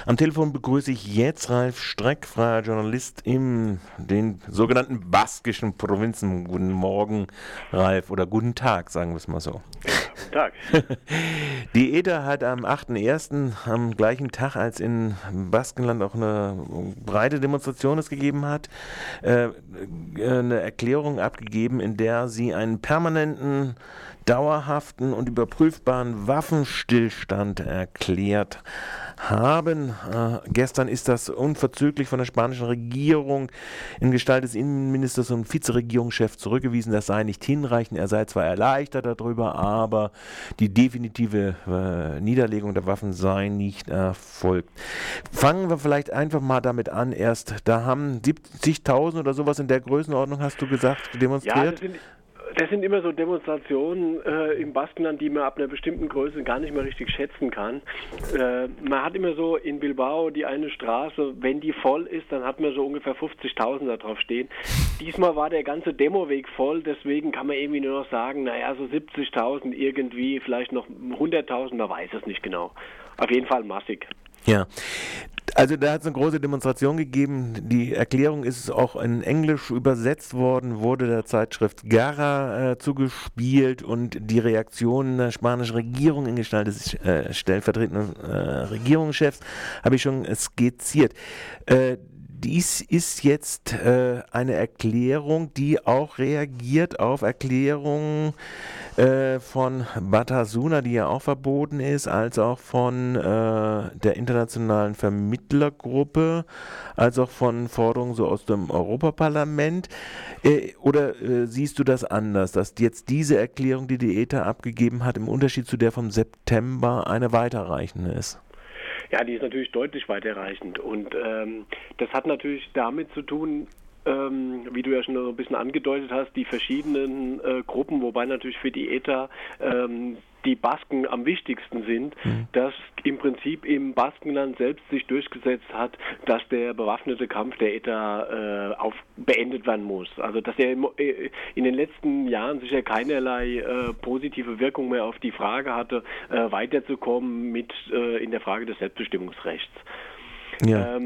Am Telefon begrüße ich jetzt Ralf Streck, freier Journalist in den sogenannten baskischen Provinzen. Guten Morgen, Ralf, oder guten Tag, sagen wir es mal so. Guten Tag. Die ETA hat am 8.1., am gleichen Tag, als in Baskenland auch eine breite Demonstration es gegeben hat, eine Erklärung abgegeben, in der sie einen permanenten, dauerhaften und überprüfbaren Waffenstillstand erklärt haben. Gestern ist das unverzüglich von der spanischen Regierung in Gestalt des Innenministers und Vizeregierungschefs zurückgewiesen. Das sei nicht hinreichend. Er sei zwar erleichtert darüber, aber die definitive Niederlegung der Waffen sei nicht erfolgt. Fangen wir vielleicht einfach mal damit an. Da haben 70.000 oder sowas in der Größenordnung, hast du gesagt, demonstriert. Ja, das sind immer so Demonstrationen im Baskenland, die man ab einer bestimmten Größe gar nicht mehr richtig schätzen kann. Man hat immer so in Bilbao die eine Straße, wenn die voll ist, dann hat man so ungefähr 50.000 da drauf stehen. Diesmal war der ganze Demoweg voll, deswegen kann man irgendwie nur noch sagen, naja, so 70.000 irgendwie, vielleicht noch 100.000, man weiß es nicht genau. Auf jeden Fall massig. Ja, also da hat es eine große Demonstration gegeben. Die Erklärung ist auch in Englisch übersetzt worden, wurde der Zeitschrift Gara zugespielt, und die Reaktion der spanischen Regierung in Gestalt des stellvertretenden Regierungschefs habe ich schon skizziert. Dies ist jetzt eine Erklärung, die auch reagiert auf Erklärungen von Batasuna, die ja auch verboten ist, als auch von der internationalen Vermittlergruppe, als auch von Forderungen so aus dem Europaparlament. Oder siehst du das anders, dass jetzt diese Erklärung, die die ETA abgegeben hat, im Unterschied zu der vom September eine weiterreichende ist? Ja, die ist natürlich deutlich weiterreichend, und das hat natürlich damit zu tun, wie du ja schon so ein bisschen angedeutet hast, die verschiedenen Gruppen, wobei natürlich für die ETA die Basken am wichtigsten sind, dass im Prinzip im Baskenland selbst sich durchgesetzt hat, dass der bewaffnete Kampf der ETA beendet werden muss. Also dass er in den letzten Jahren sicher keinerlei positive Wirkung mehr auf die Frage hatte, weiterzukommen in der Frage des Selbstbestimmungsrechts. Ja.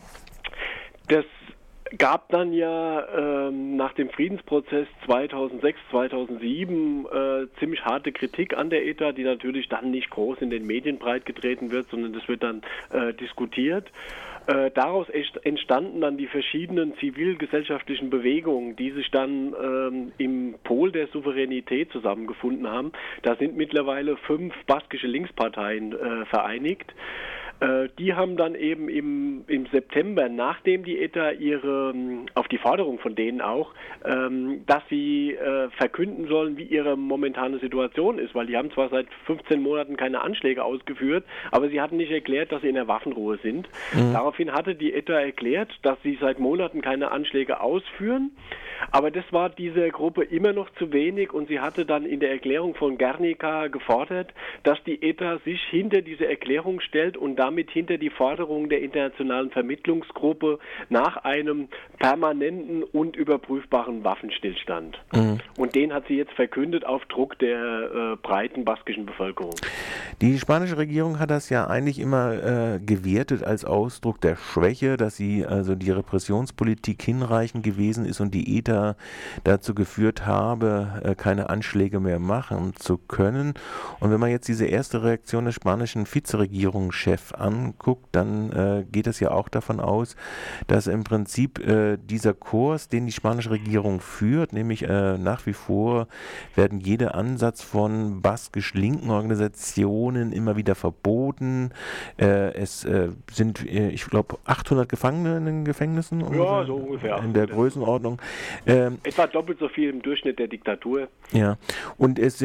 Das gab dann ja nach dem Friedensprozess 2006, 2007 ziemlich harte Kritik an der ETA, die natürlich dann nicht groß in den Medien breitgetreten wird, sondern das wird dann diskutiert. Daraus entstanden dann die verschiedenen zivilgesellschaftlichen Bewegungen, die sich dann im Pol der Souveränität zusammengefunden haben. Da sind mittlerweile 5 baskische Linksparteien vereinigt. Die haben dann eben im September, nachdem die ETA auf die Forderung von denen auch, dass sie verkünden sollen, wie ihre momentane Situation ist, weil die haben zwar seit 15 Monaten keine Anschläge ausgeführt, aber sie hatten nicht erklärt, dass sie in der Waffenruhe sind. Daraufhin hatte die ETA erklärt, dass sie seit Monaten keine Anschläge ausführen, aber das war dieser Gruppe immer noch zu wenig, und sie hatte dann in der Erklärung von Guernica gefordert, dass die ETA sich hinter diese Erklärung stellt und damit hinter die Forderungen der internationalen Vermittlungsgruppe nach einem permanenten und überprüfbaren Waffenstillstand. Und den hat sie jetzt verkündet auf Druck der breiten baskischen Bevölkerung. Die spanische Regierung hat das ja eigentlich immer gewertet als Ausdruck der Schwäche, dass sie also die Repressionspolitik hinreichend gewesen ist und die ETA dazu geführt habe, keine Anschläge mehr machen zu können. Und wenn man jetzt diese erste Reaktion des spanischen Vizeregierungschefs anguckt, dann geht es ja auch davon aus, dass im Prinzip dieser Kurs, den die spanische Regierung führt, nämlich nach wie vor werden jeder Ansatz von baskisch-linken Organisationen immer wieder verboten. Es sind, ich glaube, 800 Gefangene in den Gefängnissen. Ja, so ungefähr. In der Größenordnung. Etwa doppelt so viel im Durchschnitt der Diktatur. Ja, und es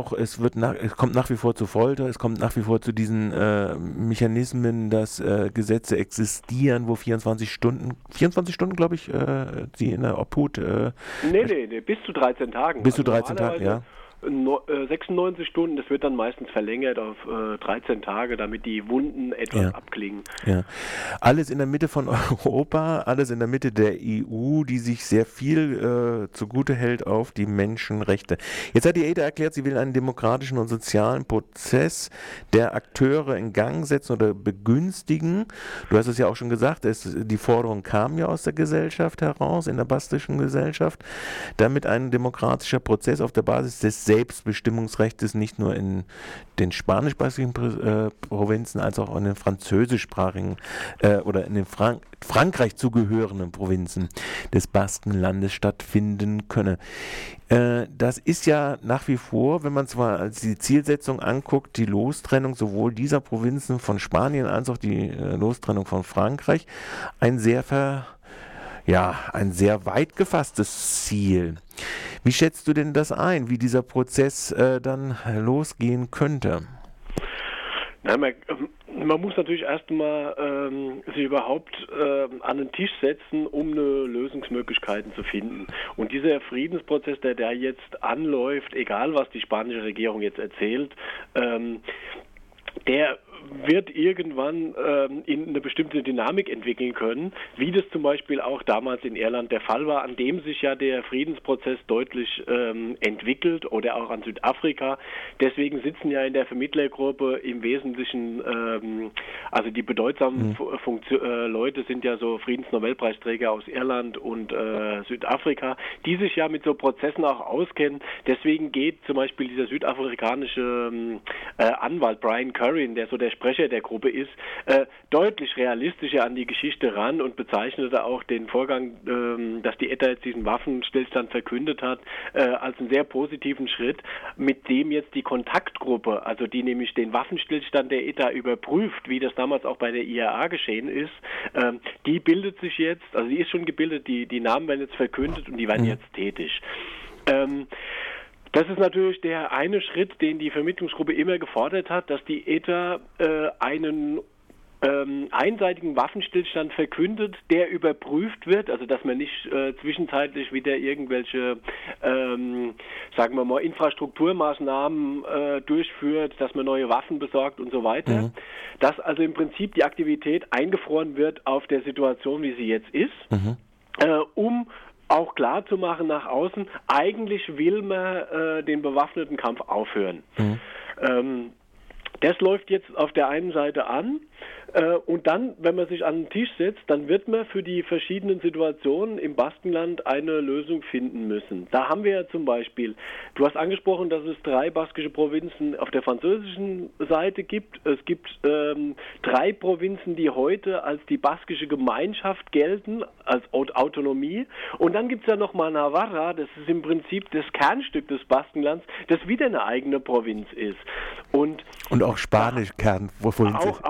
kommt nach wie vor zu Folter, es kommt nach wie vor zu diesen Mechanismen, dass Gesetze existieren, wo 24 Stunden, glaube ich, sie in der Obhut. Nee, bis zu 13 Tagen. Bis zu 13 Tagen, ja. 96 Stunden, das wird dann meistens verlängert auf 13 Tage, damit die Wunden etwas abklingen. Ja, alles in der Mitte von Europa, alles in der Mitte der EU, die sich sehr viel zugute hält auf die Menschenrechte. Jetzt hat die ETA erklärt, sie will einen demokratischen und sozialen Prozess der Akteure in Gang setzen oder begünstigen. Du hast es ja auch schon gesagt, die Forderung kam ja aus der Gesellschaft heraus, in der baskischen Gesellschaft, damit ein demokratischer Prozess auf der Basis des Selbstbestimmungsrechts nicht nur in den spanisch-baskischen Provinzen als auch in den französischsprachigen oder in den Frankreich zugehörenden Provinzen des Baskenlandes stattfinden könne. Das ist ja nach wie vor, wenn man zwar als die Zielsetzung anguckt, die Lostrennung sowohl dieser Provinzen von Spanien als auch die Lostrennung von Frankreich, ein sehr weit gefasstes Ziel. Wie schätzt du denn das ein, wie dieser Prozess dann losgehen könnte? Na, man muss natürlich erstmal sich überhaupt an den Tisch setzen, um eine Lösungsmöglichkeiten zu finden. Und dieser Friedensprozess, der jetzt anläuft, egal was die spanische Regierung jetzt erzählt, der wird irgendwann in eine bestimmte Dynamik entwickeln können, wie das zum Beispiel auch damals in Irland der Fall war, an dem sich ja der Friedensprozess deutlich entwickelt, oder auch an Südafrika. Deswegen sitzen ja in der Vermittlergruppe im Wesentlichen, also die bedeutsamen Leute sind ja so Friedensnobelpreisträger aus Irland und Südafrika, die sich ja mit so Prozessen auch auskennen. Deswegen geht zum Beispiel dieser südafrikanische Anwalt Brian Curran, der so der Sprecher der Gruppe ist, deutlich realistischer an die Geschichte ran und bezeichnete auch den Vorgang, dass die ETA jetzt diesen Waffenstillstand verkündet hat, als einen sehr positiven Schritt, mit dem jetzt die Kontaktgruppe, also die nämlich den Waffenstillstand der ETA überprüft, wie das damals auch bei der IAA geschehen ist, die bildet sich jetzt, also die ist schon gebildet, die Namen werden jetzt verkündet und die werden jetzt tätig. Das ist natürlich der eine Schritt, den die Vermittlungsgruppe immer gefordert hat, dass die ETA einen einseitigen Waffenstillstand verkündet, der überprüft wird, also dass man nicht zwischenzeitlich wieder irgendwelche, sagen wir mal, Infrastrukturmaßnahmen durchführt, dass man neue Waffen besorgt und so weiter. Dass also im Prinzip die Aktivität eingefroren wird auf der Situation, wie sie jetzt ist, um auch klar zu machen nach außen, eigentlich will man den bewaffneten Kampf aufhören. Das läuft jetzt auf der einen Seite an und dann, wenn man sich an den Tisch setzt, dann wird man für die verschiedenen Situationen im Baskenland eine Lösung finden müssen. Da haben wir ja zum Beispiel, du hast angesprochen, dass es 3 baskische Provinzen auf der französischen Seite gibt. Es gibt 3 Provinzen, die heute als die baskische Gemeinschaft gelten, als Autonomie. Und dann gibt es ja nochmal Navarra, das ist im Prinzip das Kernstück des Baskenlands, das wieder eine eigene Provinz ist. Und auch Spanisch Kernprovinz ist.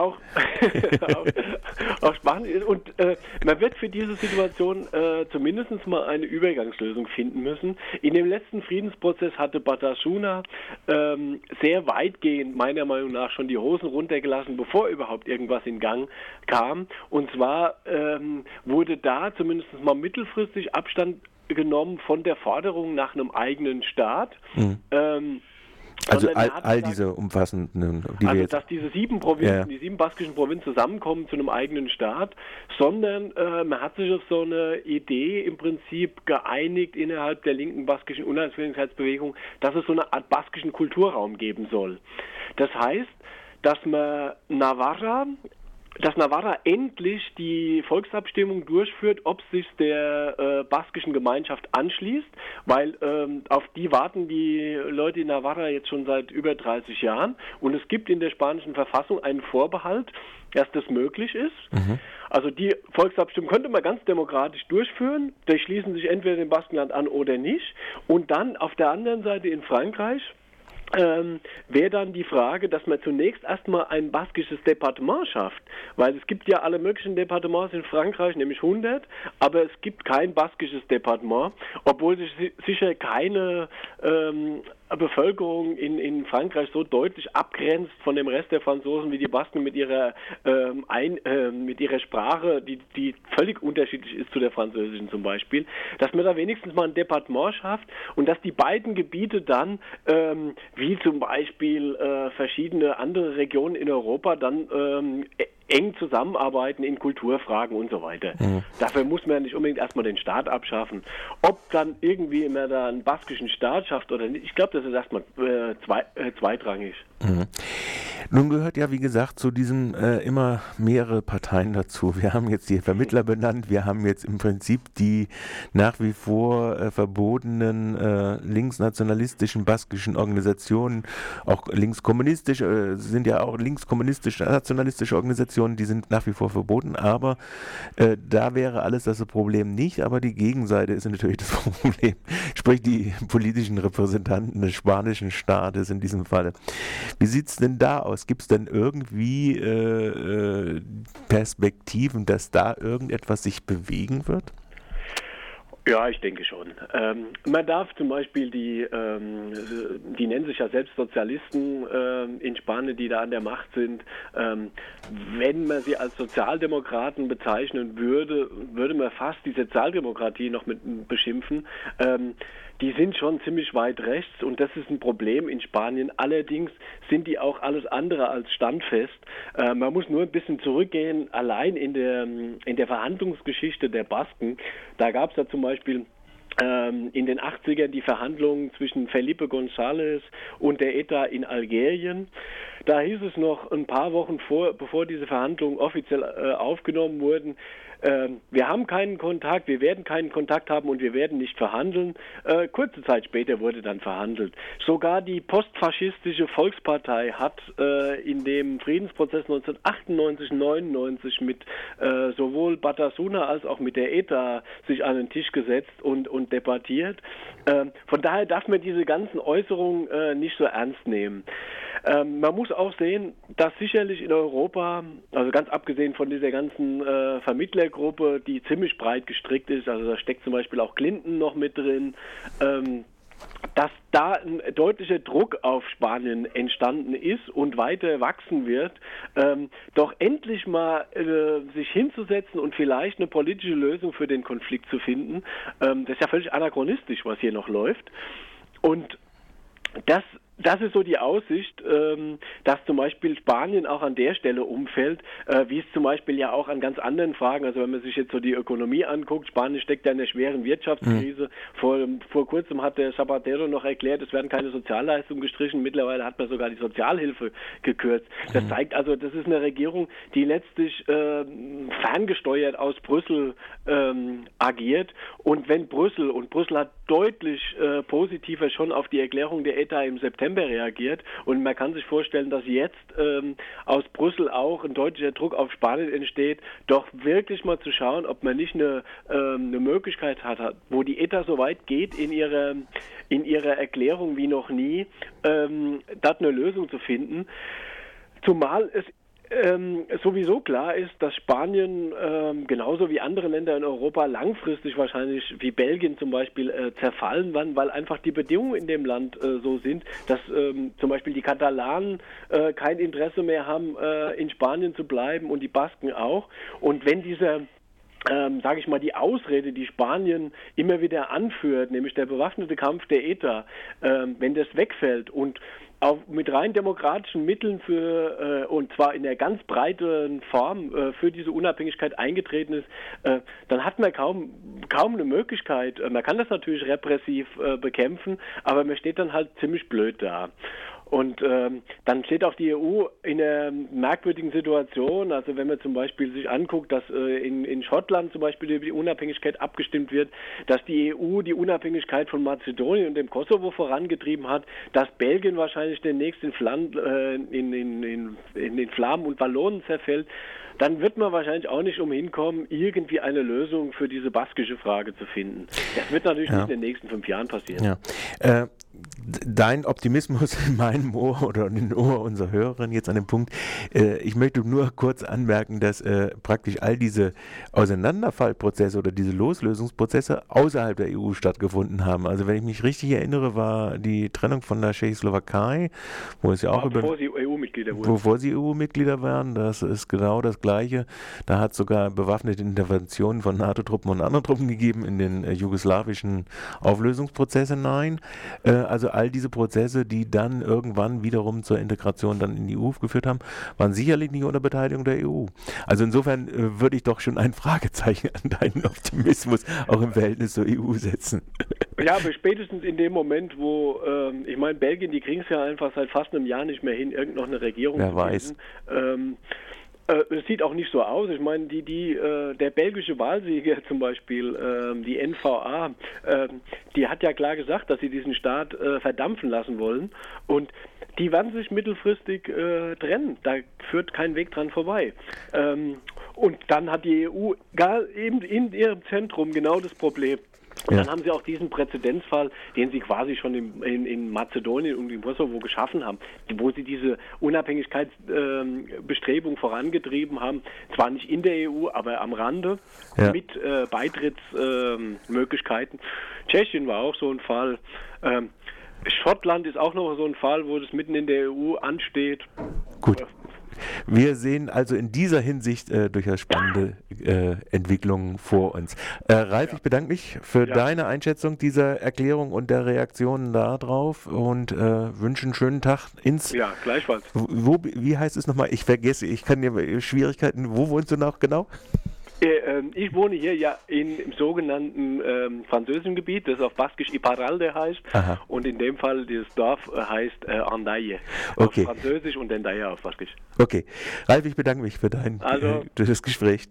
Auch Spanisch. Und man wird für diese Situation zumindest mal eine Übergangslösung finden müssen. In dem letzten Friedensprozess hatte Batasuna sehr weitgehend, meiner Meinung nach, schon die Hosen runtergelassen, bevor überhaupt irgendwas in Gang kam. Und zwar wurde da zumindest mal mittelfristig Abstand genommen von der Forderung nach einem eigenen Staat. Also all diese umfassenden, dass diese 7 Provinzen, die 7 baskischen Provinzen zusammenkommen zu einem eigenen Staat, sondern man hat sich auf so eine Idee im Prinzip geeinigt innerhalb der linken baskischen Unabhängigkeitsbewegung, dass es so eine Art baskischen Kulturraum geben soll. Das heißt, dass Navarra endlich die Volksabstimmung durchführt, ob sich der baskischen Gemeinschaft anschließt, weil auf die warten die Leute in Navarra jetzt schon seit über 30 Jahren und es gibt in der spanischen Verfassung einen Vorbehalt, dass das möglich ist. Also die Volksabstimmung könnte man ganz demokratisch durchführen, die schließen sich entweder dem Baskenland an oder nicht und dann auf der anderen Seite in Frankreich wäre dann die Frage, dass man zunächst erstmal ein baskisches Departement schafft, weil es gibt ja alle möglichen Departements in Frankreich, nämlich 100, aber es gibt kein baskisches Departement, obwohl sich sicher keine Bevölkerung in Frankreich so deutlich abgrenzt von dem Rest der Franzosen wie die Basken mit ihrer Sprache, die völlig unterschiedlich ist zu der französischen zum Beispiel, dass man da wenigstens mal ein Departement schafft und dass die beiden Gebiete dann, wie zum Beispiel verschiedene andere Regionen in Europa, dann eng zusammenarbeiten in Kulturfragen und so weiter. Dafür muss man ja nicht unbedingt erstmal den Staat abschaffen. Ob dann irgendwie immer da einen baskischen Staat schafft oder nicht, ich glaube, das ist erstmal zweitrangig. Nun gehört ja, wie gesagt, zu diesem immer mehrere Parteien dazu. Wir haben jetzt die Vermittler benannt, wir haben jetzt im Prinzip die nach wie vor verbotenen linksnationalistischen baskischen Organisationen, auch linkskommunistisch, sind ja auch linkskommunistische, nationalistische Organisationen, die sind nach wie vor verboten, aber da wäre alles das Problem nicht, aber die Gegenseite ist natürlich das Problem, sprich die politischen Repräsentanten des spanischen Staates in diesem Fall. Wie sieht es denn da aus? Gibt es denn irgendwie Perspektiven, dass da irgendetwas sich bewegen wird? Ja, ich denke schon. Man darf zum Beispiel die nennen sich ja selbst Sozialisten in Spanien, die da an der Macht sind, wenn man sie als Sozialdemokraten bezeichnen würde, würde man fast die Sozialdemokratie noch mit beschimpfen. Die sind schon ziemlich weit rechts und das ist ein Problem in Spanien. Allerdings sind die auch alles andere als standfest. Man muss nur ein bisschen zurückgehen, allein in der Verhandlungsgeschichte der Basken. Da gab es ja zum Beispiel in den 80ern die Verhandlungen zwischen Felipe González und der ETA in Algerien. Da hieß es noch ein paar Wochen bevor diese Verhandlungen offiziell aufgenommen wurden, wir haben keinen Kontakt, wir werden keinen Kontakt haben und wir werden nicht verhandeln. Kurze Zeit später wurde dann verhandelt. Sogar die postfaschistische Volkspartei hat in dem Friedensprozess 1998-99 mit sowohl Batasuna als auch mit der ETA sich an den Tisch gesetzt und debattiert. Von daher darf man diese ganzen Äußerungen nicht so ernst nehmen. Man muss auch sehen, dass sicherlich in Europa, also ganz abgesehen von dieser ganzen Vermittlergruppe, die ziemlich breit gestrickt ist, also da steckt zum Beispiel auch Clinton noch mit drin, dass da ein deutlicher Druck auf Spanien entstanden ist und weiter wachsen wird, doch endlich mal sich hinzusetzen und vielleicht eine politische Lösung für den Konflikt zu finden. Das ist ja völlig anachronistisch, was hier noch läuft. Und das ist so die Aussicht, dass zum Beispiel Spanien auch an der Stelle umfällt, wie es zum Beispiel ja auch an ganz anderen Fragen, also wenn man sich jetzt so die Ökonomie anguckt, Spanien steckt ja in einer schweren Wirtschaftskrise. Vor kurzem hat der Zapatero noch erklärt, es werden keine Sozialleistungen gestrichen, mittlerweile hat man sogar die Sozialhilfe gekürzt. Das zeigt also, das ist eine Regierung, die letztlich ferngesteuert aus Brüssel agiert, und wenn Brüssel hat deutlich positiver schon auf die Erklärung der ETA im September reagiert, und man kann sich vorstellen, dass jetzt aus Brüssel auch ein deutlicher Druck auf Spanien entsteht, doch wirklich mal zu schauen, ob man nicht eine Möglichkeit hat, wo die ETA so weit geht in ihrer Erklärung wie noch nie, dort eine Lösung zu finden. Zumal es sowieso klar ist, dass Spanien genauso wie andere Länder in Europa langfristig wahrscheinlich wie Belgien zum Beispiel zerfallen werden, weil einfach die Bedingungen in dem Land so sind, dass zum Beispiel die Katalanen kein Interesse mehr haben, in Spanien zu bleiben, und die Basken auch. Und wenn dieser sage ich mal, die Ausrede, die Spanien immer wieder anführt, nämlich der bewaffnete Kampf der ETA, wenn das wegfällt und auch mit rein demokratischen Mitteln und zwar in der ganz breiten Form für diese Unabhängigkeit eingetreten ist, dann hat man kaum eine Möglichkeit. Man kann das natürlich repressiv bekämpfen, aber man steht dann halt ziemlich blöd da. Und dann steht auch die EU in einer merkwürdigen Situation. Also wenn man zum Beispiel sich anguckt, dass in Schottland zum Beispiel über die Unabhängigkeit abgestimmt wird, dass die EU die Unabhängigkeit von Mazedonien und dem Kosovo vorangetrieben hat, dass Belgien wahrscheinlich demnächst in den Flamen und Wallonen zerfällt, dann wird man wahrscheinlich auch nicht umhin kommen, irgendwie eine Lösung für diese baskische Frage zu finden. Das wird natürlich nicht in den nächsten 5 Jahren passieren. Ja. Dein Optimismus in meinem Ohr oder in den Ohr unserer Hörerin jetzt an dem Punkt, ich möchte nur kurz anmerken, dass praktisch all diese Auseinanderfallprozesse oder diese Loslösungsprozesse außerhalb der EU stattgefunden haben. Also wenn ich mich richtig erinnere, war die Trennung von der Tschechoslowakei, wo es ja auch bevor sie EU-Mitglieder wurden. Bevor sie EU-Mitglieder waren, das ist genau das Gleiche. Da hat es sogar bewaffnete Interventionen von NATO-Truppen und anderen Truppen gegeben in den jugoslawischen Auflösungsprozess hinein. Also all diese Prozesse, die dann irgendwann wiederum zur Integration dann in die EU geführt haben, waren sicherlich nicht unter Beteiligung der EU. Also insofern würde ich doch schon ein Fragezeichen an deinen Optimismus auch im Verhältnis zur EU setzen. Ja, aber spätestens in dem Moment, wo, ich meine, Belgien, die kriegen es ja einfach seit fast einem Jahr nicht mehr hin, noch eine Regierung Wer zu weiß. bilden. Es sieht auch nicht so aus. Ich meine, der belgische Wahlsieger zum Beispiel, die NVA, die hat ja klar gesagt, dass sie diesen Staat verdampfen lassen wollen. Und die werden sich mittelfristig trennen. Da führt kein Weg dran vorbei. Und dann hat die EU eben in ihrem Zentrum genau das Problem. Und dann haben sie auch diesen Präzedenzfall, den sie quasi schon in Mazedonien und im Kosovo geschaffen haben, wo sie diese Unabhängigkeitsbestrebung vorangetrieben haben, zwar nicht in der EU, aber am Rande, mit Beitrittsmöglichkeiten. Tschechien war auch so ein Fall. Schottland ist auch noch so ein Fall, wo das mitten in der EU ansteht. Gut. Wir sehen also in dieser Hinsicht durchaus spannende Entwicklungen vor uns. Ralf, ich bedanke mich für deine Einschätzung dieser Erklärung und der Reaktionen darauf und wünsche einen schönen Tag ins... Ja, gleichfalls. Wie heißt es nochmal? Ich vergesse, ich kann ja Schwierigkeiten. Wo wohnst du noch genau? Ich wohne hier ja im sogenannten französischen Gebiet, das auf Baskisch Iparralde heißt. Aha. Und in dem Fall dieses Dorf heißt Andaye auf Französisch und Endaye auf Baskisch. Okay. Ralf, ich bedanke mich für das Gespräch.